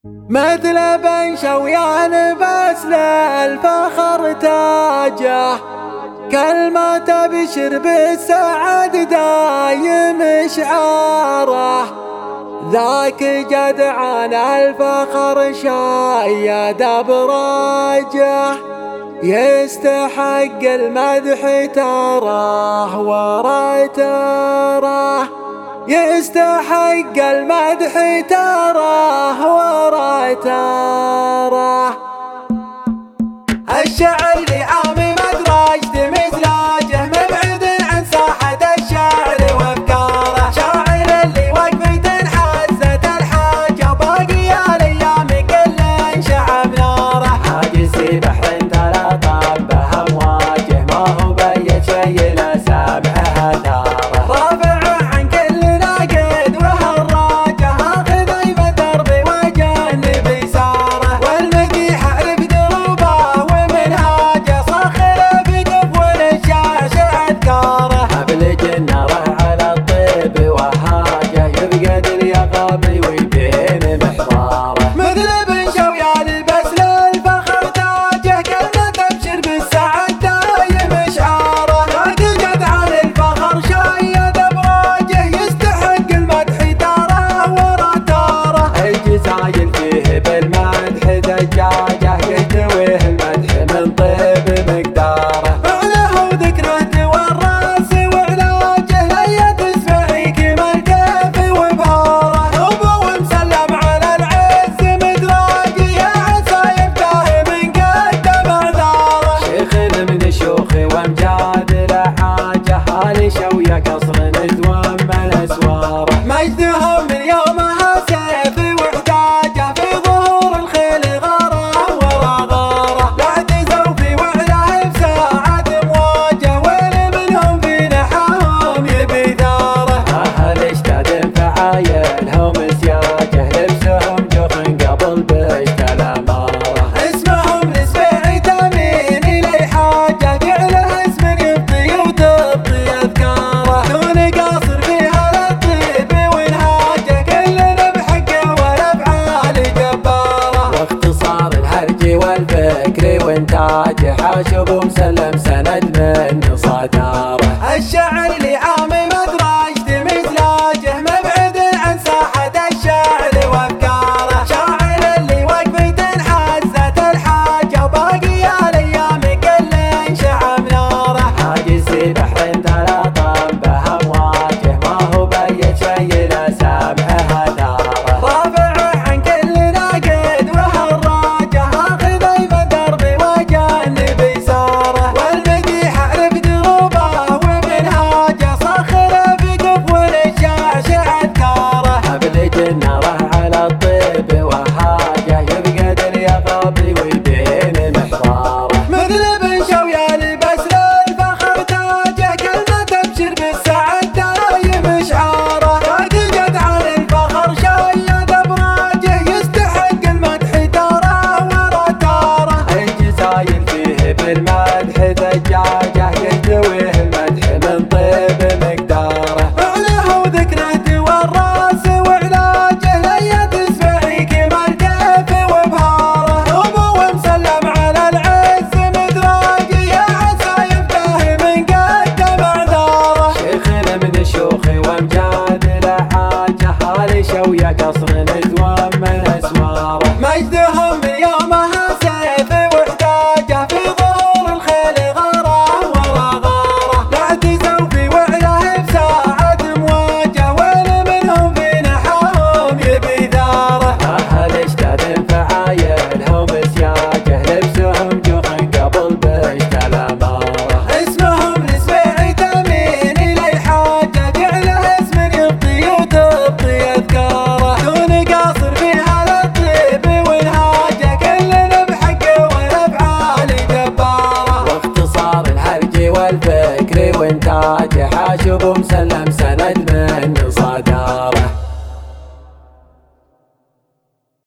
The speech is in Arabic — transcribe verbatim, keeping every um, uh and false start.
مثل بن شويان بس للفخر تاجه، كلمة تبشر بالسعد دايم شعاره. ذاك جدعان الفخر شايد ابراجه، يستحق المدح تراه ورا تراه، يستحق المدح تراه ورا تراه. الشعر لعامي مدرجت مزلاجه، مبعد عن ساحة الشعر وافكاره. شاعر اللي وقفت حزت الحاجة، باقي الايام كل شعب ناره. حاجز بحر تلاطم بامواجه، ما هو بيت شي لا سامعه ثاره. رافع عن كل ناقد وهراجه، اخذ ايمن دربي وجنب يساره. والمديح عرف دروبه ومنهاجه، صخر بقف والشاش اذكاره. ابلج النار على الطيب وهاجه، يفقد اليقظ ويبين محضاره. مثل بن شويان بس للفخر تاجه، كلمة تبشر بالسعد دايم شعاره. ذاك جدعان الفخر شايد ابراجه، يستحق المدح تاره ورا تاره. الجزايل فيه بالمدح دجاجه، يحتويه المدح من طيب مقداره. فعله وذكره والراس وعلاجه، هيا تسمعي كما الكيف وبهاره. ابو مسلم على العز مدراجي، يا عسى يفتاه من قدم اعذاره. شيخ من الشيوخ وامجاد الحاجه، هالي شويه قصر ندوم الاسواره. مجدهم من يومها سيف وحجاجه، في ظهور الخيل غاره ورا غاره. لا اعتزوا في وعله بساعة مواجه، ويل منهم في نحاهم يبي ثاره. اهل اشتاد فعايلهم سياجه، لبسهم جفن قبل بشت الاماره. اسمهم لسبيعي تامين الي حاجه، فعله اسم يبطي وتبطي اذكاره. دون قاصر فيها للطيب ونهاجه، كلنا بحقه والافعال جباره. واختصار الهرج والفكر وانتاجه، حاشب مسلم سند من صداره. الشعر لعامي مدرجت مزلاجه، مبعد عن ساحة الشعر وافكاره. شاعر اللي وقفت حزت الحاجة، باقي الايام كل شعب ناره. حاجز بحر تلاطم بامواجه، ما هو بيت شي لا سامعه ثاره. رافع عن كل ناقد وهراجه، اخذ ايمن دربي وجنب يساره. والمديح عرف دروبه ومنهاجه، صخر بقف والشاش اذكاره. ابلج النار على الطيب وهاجه،